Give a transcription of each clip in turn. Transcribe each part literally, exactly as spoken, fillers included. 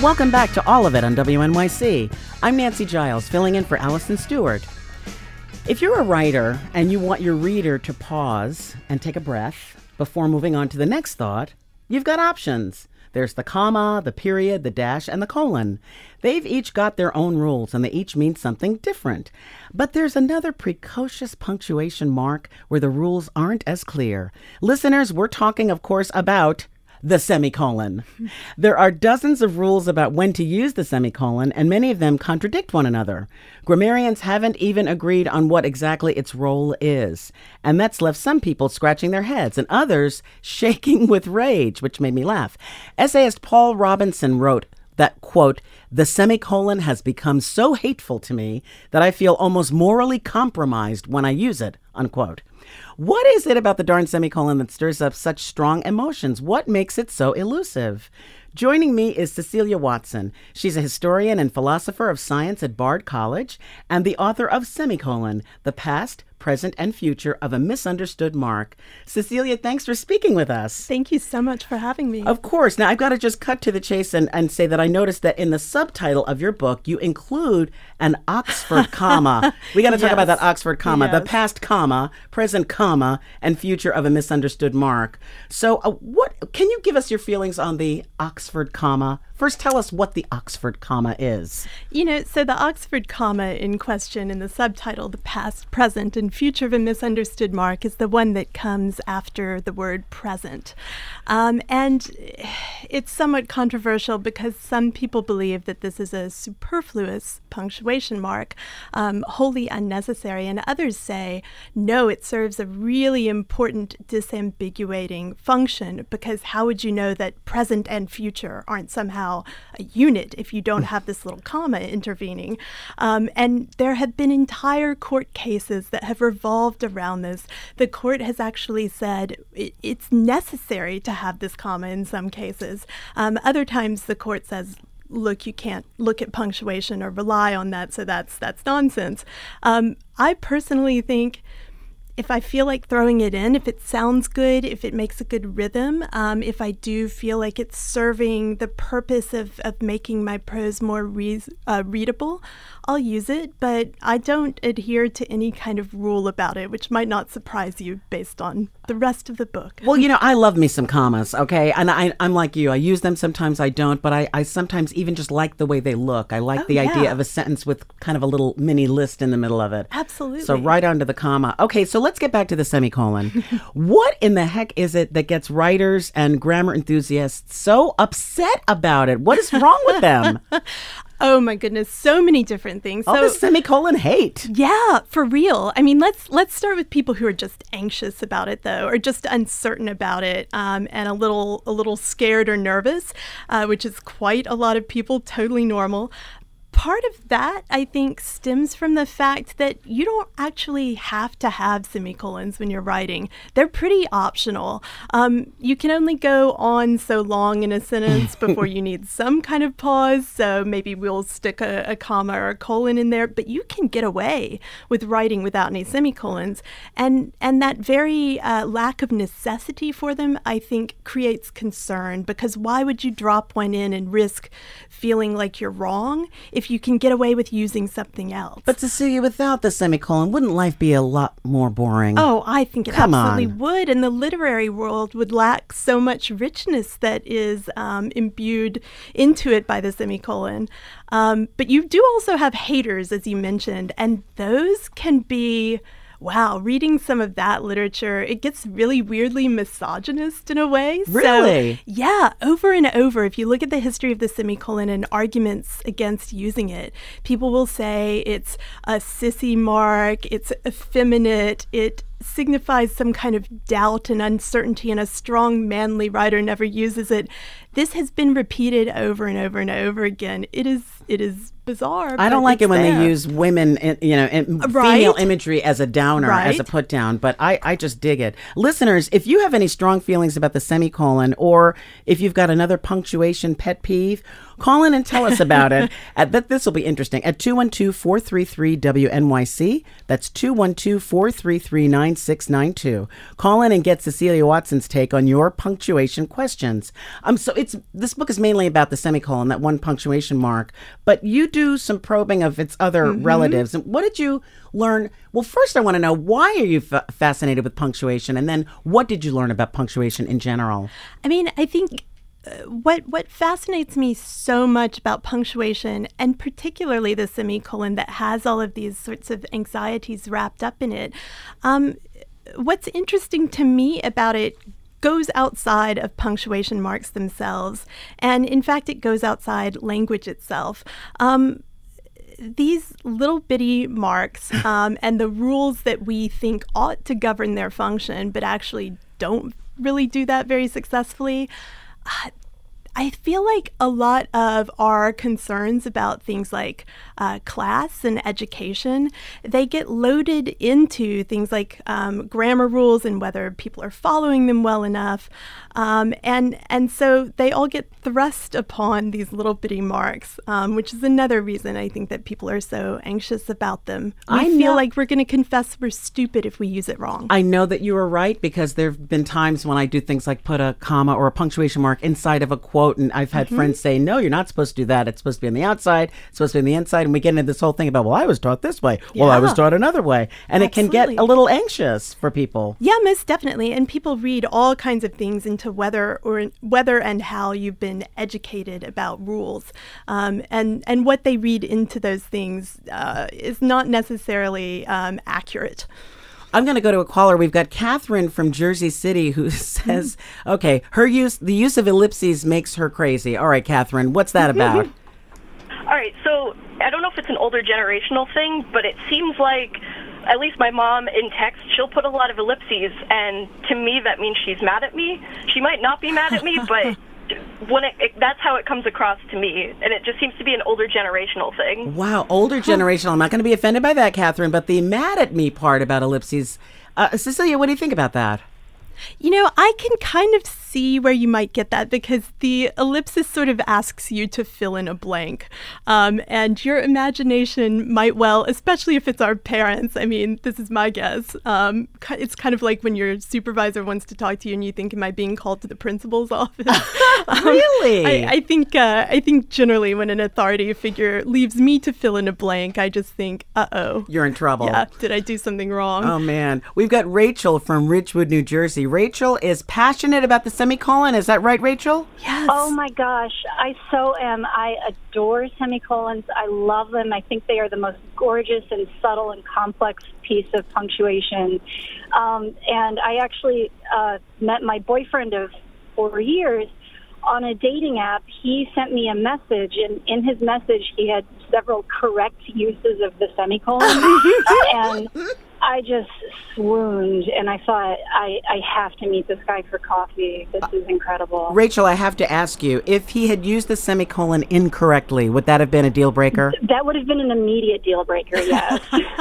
Welcome back to All of It on W N Y C. I'm Nancy Giles, filling in for Allison Stewart. If you're a writer and you want your reader to pause and take a breath before moving on to the next thought, you've got options. There's the comma, the period, the dash, and the colon. They've each got their own rules, and they each mean something different. But there's another precocious punctuation mark where the rules aren't as clear. Listeners, we're talking, of course, about the semicolon. There are dozens of rules about when to use the semicolon, and many of them contradict one another. Grammarians haven't even agreed on what exactly its role is. And that's left some people scratching their heads and others shaking with rage, which made me laugh. Essayist Paul Robinson wrote that, quote, "The semicolon has become so hateful to me that I feel almost morally compromised when I use it," unquote. What is it about the darn semicolon that stirs up such strong emotions? What makes it so elusive? Joining me is Cecilia Watson. She's a historian and philosopher of science at Bard College and the author of Semicolon, The Past, Present, and Future of a Misunderstood Mark. Cecilia, thanks for speaking with us. Thank you so much for having me. Of course. Now, I've got to just cut to the chase and, and say that I noticed that in the subtitle of your book, you include an Oxford comma. We got to talk Yes. about that Oxford comma, Yes. the past comma, present comma, and future of a misunderstood mark. So uh, what can you give us your feelings on the Oxford comma? First, tell us what the Oxford comma is. You know, so the Oxford comma in question in the subtitle, the past, present, and future of a misunderstood mark, is the one that comes after the word present. Um, and it's somewhat controversial because some people believe that this is a superfluous punctuation mark, um, wholly unnecessary, and others say, no, it serves a really important disambiguating function, because how would you know that present and future aren't somehow a unit if you don't have this little comma intervening? Um, and there have been entire court cases that have revolved around this. The court has actually said it, it's necessary to have this comma in some cases. Um, other times the court says, look, you can't look at punctuation or rely on that, so that's that's nonsense. Um, I personally think if I feel like throwing it in, if it sounds good, if it makes a good rhythm, um, if I do feel like it's serving the purpose of, of making my prose more re- uh, readable, I'll use it. But I don't adhere to any kind of rule about it, which might not surprise you based on the rest of the book. Well, you know, I love me some commas, okay? And I, I'm like you. I use them sometimes, I don't, but I, I sometimes even just like the way they look. I like Oh, the yeah. idea of a sentence with kind of a little mini list in the middle of it. Absolutely. So right onto the comma. Okay, so let's get back to the semicolon. What in the heck is it that gets writers and grammar enthusiasts so upset about it? What is wrong with them? Oh my goodness, so many different things. All so, the semicolon hate. Yeah, for real. I mean, let's let's start with people who are just anxious about it, though, or just uncertain about it, um, and a little a little scared or nervous, uh, which is quite a lot of people. Totally normal. Part of that, I think, stems from the fact that you don't actually have to have semicolons when you're writing. They're pretty optional. Um, you can only go on so long in a sentence before you need some kind of pause, so maybe we'll stick a, a comma or a colon in there, but you can get away with writing without any semicolons. And, and that very uh, lack of necessity for them, I think, creates concern, because why would you drop one in and risk feeling like you're wrong if you can get away with using something else? But Cecilia, without the semicolon, wouldn't life be a lot more boring? Oh, I think it Come absolutely on. would. And the literary world would lack so much richness that is um, imbued into it by the semicolon. Um, but you do also have haters, as you mentioned, and those can be... Wow, reading some of that literature, it gets really weirdly misogynist in a way. Really? So, yeah, over and over, if you look at the history of the semicolon and arguments against using it, people will say it's a sissy mark, it's effeminate, it signifies some kind of doubt and uncertainty, and a strong, manly writer never uses it. This has been repeated over and over and over again. It is it is bizarre. I don't but like it it's when there. they use women, in, you know, in Right? female imagery as a downer, Right? as a put down. But I, I just dig it. Listeners, if you have any strong feelings about the semicolon, or if you've got another punctuation pet peeve, Call in and tell us about it. At that, this will be interesting. At two one two, four three three, W N Y C. That's two one two, four three three, nine six nine two. Call in and get Cecilia Watson's take on your punctuation questions. Um, so it's this book is mainly about the semicolon, that one punctuation mark, but you do some probing of its other mm-hmm. relatives. And what did you learn? Well, first I want to know, why are you f- fascinated with punctuation? And then what did you learn about punctuation in general? I mean, I think uh, what what fascinates me so much about punctuation, and particularly the semicolon that has all of these sorts of anxieties wrapped up in it, um, what's interesting to me about it goes outside of punctuation marks themselves. And in fact, it goes outside language itself. Um, These little bitty marks um, and the rules that we think ought to govern their function, but actually don't really do that very successfully. Uh, I feel like a lot of our concerns about things like uh, class and education, they get loaded into things like um, grammar rules and whether people are following them well enough. Um, and and so they all get thrust upon these little bitty marks, um, which is another reason I think that people are so anxious about them. We I feel know- like we're going to confess we're stupid if we use it wrong. I know that you are right, because there have been times when I do things like put a comma or a punctuation mark inside of a quote, and I've had mm-hmm. friends say, no, you're not supposed to do that. It's supposed to be on the outside. It's supposed to be on the inside. And we get into this whole thing about, well, I was taught this way. Well, Yeah. I was taught another way. And Absolutely. it can get a little anxious for people. Yeah, most definitely. And people read all kinds of things into whether or whether and how you've been educated about rules. Um, and, and what they read into those things uh, is not necessarily um, accurate. I'm going to go to a caller. We've got Catherine from Jersey City who says, okay, her use, the use of ellipses makes her crazy. All right, Catherine, what's that about? All right, so I don't know if it's an older generational thing, but it seems like, at least my mom in text, she'll put a lot of ellipses, and to me that means she's mad at me. She might not be mad at me, but when it, it, that's how it comes across to me, and it just seems to be an older generational thing. Wow, older generational. I'm not going to be offended by that, Catherine, but the mad at me part about ellipses. Uh, Cecilia, what do you think about that? You know, I can kind of see where you might get that, because the ellipsis sort of asks you to fill in a blank. Um, and your imagination might well, especially if it's our parents, I mean, this is my guess. Um, it's kind of like when your supervisor wants to talk to you and you think, am I being called to the principal's office? um, Really? I, I think uh, I think generally when an authority figure leaves me to fill in a blank, I just think, uh-oh. You're in trouble. Yeah, did I do something wrong? Oh, man. We've got Rachel from Ridgewood, New Jersey. Rachel is passionate about the semicolon. Is that right, Rachel? Yes. Oh my gosh, I so am. I adore semicolons. I love them. I think they are the most gorgeous and subtle and complex piece of punctuation. Um, and I actually uh, met my boyfriend of four years on a dating app. He sent me a message, and in his message he had several correct uses of the semicolon. And I just swooned, and I thought, I, I have to meet this guy for coffee. This is incredible. Rachel, I have to ask you, if he had used the semicolon incorrectly, would that have been a deal breaker? That would have been an immediate deal breaker, yes.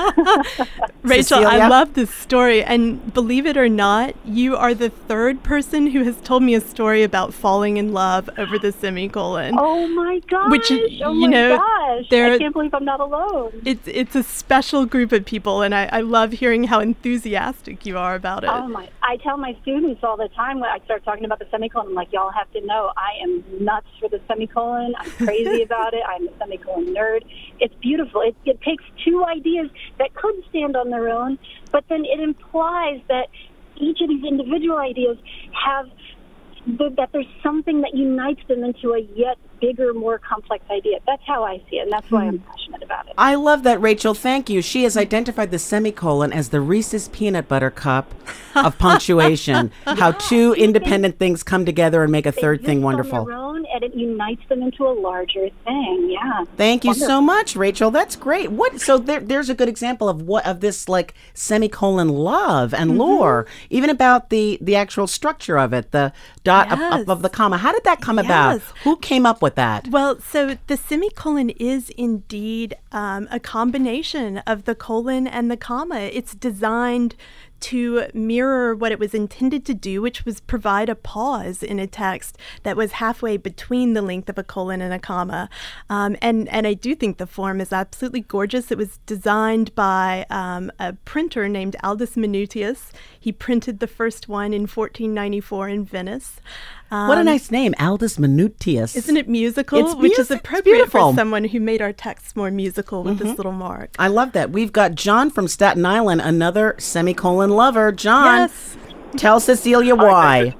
Rachel, Cecilia? I love this story. And believe it or not, you are the third person who has told me a story about falling in love over the semicolon. Oh my gosh. Which, oh you my know, gosh. there- I can't believe I'm not alone. It's it's a special group of people, and I, I love hearing how enthusiastic you are about it. Oh my! I tell my students all the time when I start talking about the semicolon, I'm like, y'all have to know I am nuts for the semicolon. I'm crazy about it. I'm a semicolon nerd. It's beautiful. It, it takes two ideas that could stand on their own, but then it implies that each of these individual ideas have the, that there's something that unites them into a yet bigger, more complex idea. That's how I see it, and that's why I'm passionate about it. I love that, Rachel. Thank you. She has identified the semicolon as the Reese's peanut butter cup of punctuation. How two independent things come together and make a third Exist thing on wonderful. their own, and it unites them into a larger thing. Yeah. Thank you Wonderful. so much, Rachel. That's great. What? So there, there's a good example of what of this like semicolon love and lore, even about the the actual structure of it, the dot up, Yes. up of the comma. How did that come about? Yes. Who came up with that? Well, so the semicolon is indeed um, a combination of the colon and the comma. It's designed to mirror what it was intended to do, which was provide a pause in a text that was halfway between the length of a colon and a comma. Um, and, and I do think the form is absolutely gorgeous. It was designed by um, a printer named Aldus Manutius. He printed the first one in fourteen ninety-four in Venice. Um, What a nice name, Aldus Manutius. Isn't it musical? It's Which is music- it's appropriate beautiful. for someone who made our texts more musical with this little mark. I love that. We've got John from Staten Island, another semicolon lover. John, Yes. tell Cecilia why.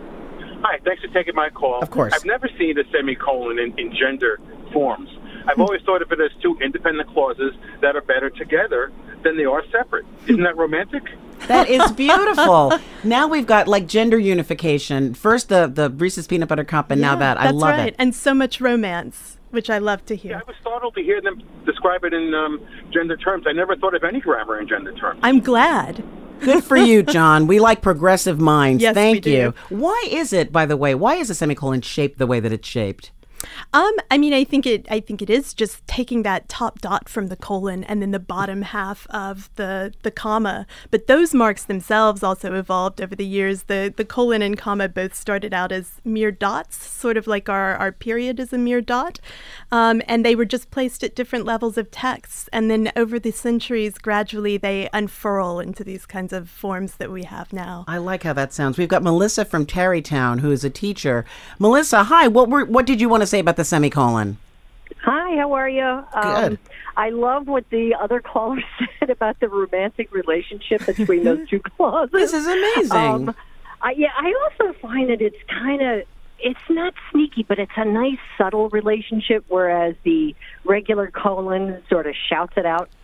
Hi, thanks for taking my call. Of course. I've never seen a semicolon in, in gender forms. I've always thought of it as two independent clauses that are better together than they are separate. Isn't that romantic? That is beautiful. Now we've got like gender unification. First the, the Reese's Peanut Butter Cup, and now Yeah, that. I that's love right. it. And so much romance, which I love to hear. Yeah, I was startled to hear them describe it in um, gender terms. I never thought of any grammar in gender terms. I'm glad. Good for you, John. We like progressive minds. Yes, Thank we you. do. Why is it, by the way, why is a semicolon shaped the way that it's shaped? Um, I mean, I think it. I think it is just taking that top dot from the colon and then the bottom half of the the comma. But those marks themselves also evolved over the years. The the colon and comma both started out as mere dots, sort of like our our period is a mere dot, um, and they were just placed at different levels of text. And then over the centuries, gradually they unfurl into these kinds of forms that we have now. I like how that sounds. We've got Melissa from Tarrytown, who is a teacher. Melissa, hi. What were what did you want to say about the semicolon? Hi, how are you? Good. Um, I love what the other caller said about the romantic relationship between those two clauses. This is amazing. Um, I, yeah, I also find that it's kind of, it's not sneaky, but it's a nice, subtle relationship, whereas the regular colon sort of shouts it out.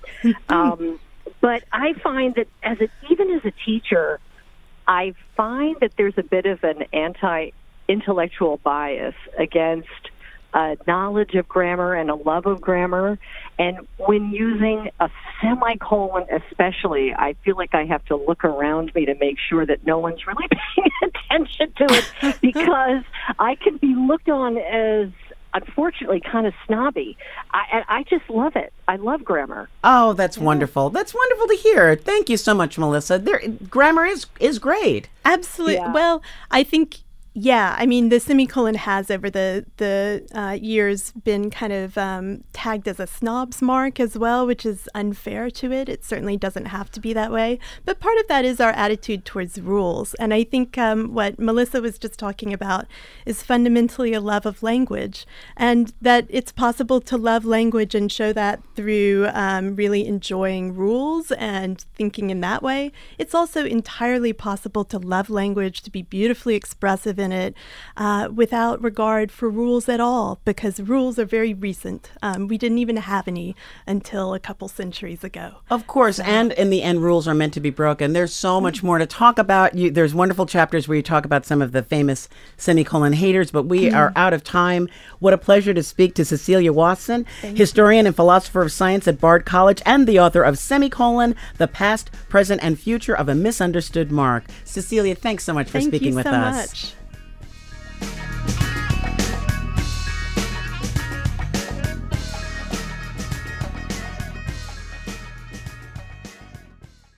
um, but I find that as a, even as a teacher, I find that there's a bit of an anti-intellectual bias against uh, knowledge of grammar and a love of grammar. And when using a semicolon especially, I feel like I have to look around me to make sure that no one's really paying attention to it, because I can be looked on as, unfortunately, kind of snobby. I, and I just love it. I love grammar. Oh, that's wonderful. That's wonderful to hear. Thank you so much, Melissa. There, grammar is is great. Absolutely. Yeah. Well, I think, yeah, I mean, the semicolon has over the, the uh, years been kind of um, tagged as a snob's mark as well, which is unfair to it. It certainly doesn't have to be that way. But part of that is our attitude towards rules. And I think um, what Melissa was just talking about is fundamentally a love of language, and that it's possible to love language and show that through um, really enjoying rules and thinking in that way. It's also entirely possible to love language, to be beautifully expressive in it uh, without regard for rules at all, because rules are very recent. Um, we didn't even have any until a couple centuries ago. Of course, and in the end, rules are meant to be broken. There's so much more to talk about. You, there's wonderful chapters where you talk about some of the famous semicolon haters, but we are out of time. What a pleasure to speak to Cecilia Watson, historian and philosopher of science at Bard College, and the author of Semicolon, The Past, Present, and Future of a Misunderstood Mark. Cecilia, thanks so much for Thank speaking you with so us. much.